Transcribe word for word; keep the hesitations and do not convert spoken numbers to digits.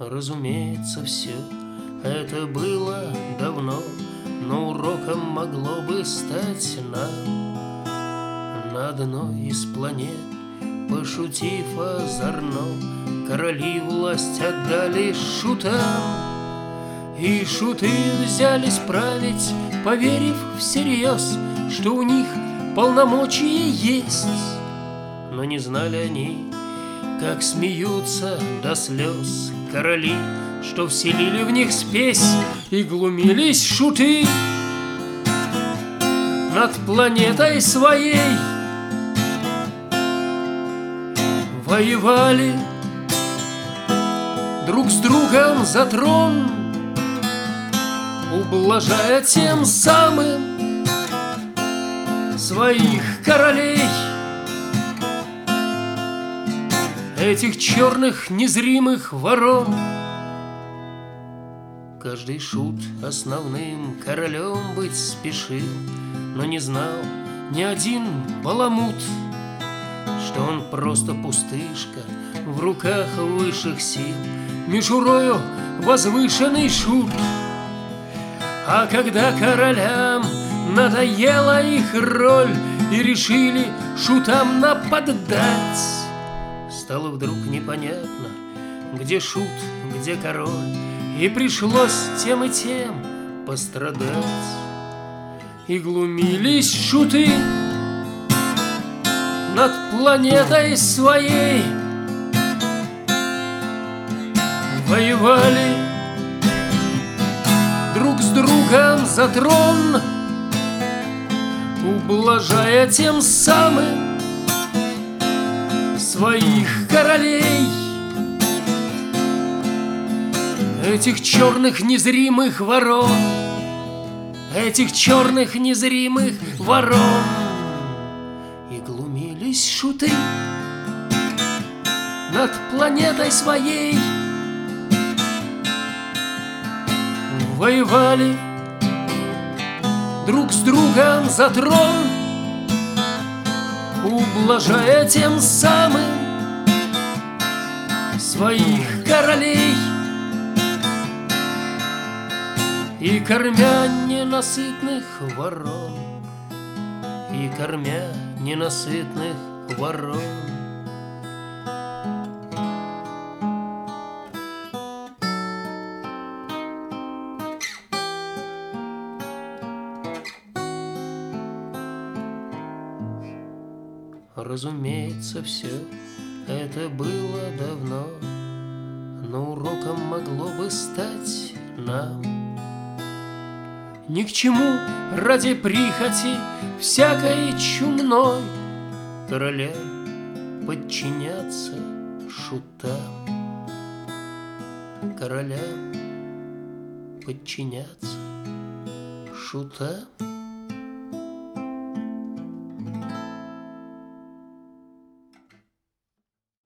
Разумеется, все это было давно, но уроком могло бы стать нам. На одной из планет, пошутив озорно, короли власть отдали шутам. И шуты взялись править, поверив всерьез, что у них полномочия есть. Но не знали они, как смеются до слез короли, что вселили в них спесь, и глумились шуты над планетой своей. Воевали друг с другом за трон, ублажая тем самым своих королей. Этих черных незримых ворон. Каждый шут основным королем быть спешил, но не знал ни один баламут, что он просто пустышка в руках высших сил, мишурою возвышенный шут. А когда королям надоела их роль и решили шутам наподдать, стало вдруг непонятно, где шут, где король, и пришлось тем и тем пострадать. И глумились шуты над планетой своей. Воевали друг с другом за трон, ублажая тем самым своих королей. Этих черных незримых ворон, этих черных незримых ворон. И глумились шуты над планетой своей. Воевали друг с другом за трон, ублажая тем самым своих королей. И кормя ненасытных ворон, и кормя ненасытных ворон. Разумеется, все это было давно, но уроком могло бы стать нам. Ни к чему ради прихоти всякой чумной королям подчиняться шутам. Королям подчиняться шутам.